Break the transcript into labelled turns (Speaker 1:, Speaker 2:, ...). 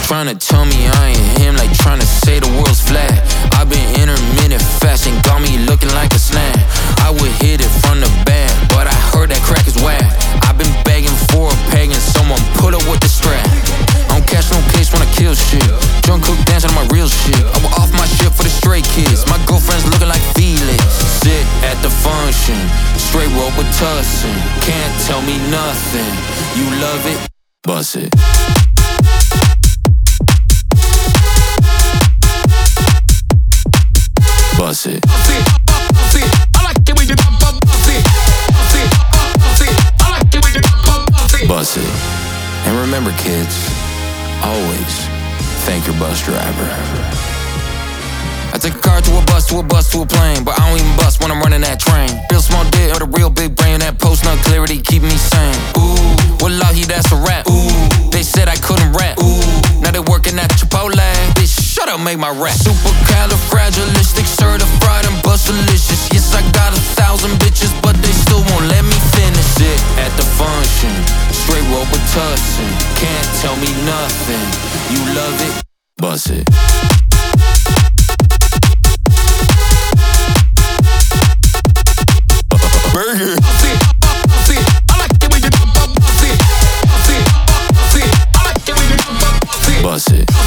Speaker 1: Tryna tell me I ain't him, like tryna say the world's flat. I've been intermittent fasting, got me looking like a snack. I would hit it from the back, but I heard that crack is whack. I've been begging for a pagan, someone pull up with the strap. I don't catch no case when I kill shit. Drunk cook dancing on my real shit. I was off my shit for the stray kids. My girlfriend's looking like Felix. Sit at the function, straight rope with tussin'. Can't tell me nothing. You love it, bust it. Bust it. I like it when you bust it. I like it when you bust it. And remember, kids, always thank your bus driver. I take a car to a bus, to a bus, to a plane, but I don't even bust when I'm running that train. Real small dick or the real big brain, that post-nut clarity keep me sane. Ooh, wallahi, that's a rap. Ooh, they said I couldn't rap. Ooh, now they working at Chipotle. Bitch, shut up, make my rap. Supercalifragilistic, certified and bustalicious. Yes, I got 1,000 bitches, but they still won't let me finish it. At the function, straight rope with tussin'. Can't tell me nothing. You love it, bust it. Burger. I like it when you bust it. I like it when you bust it.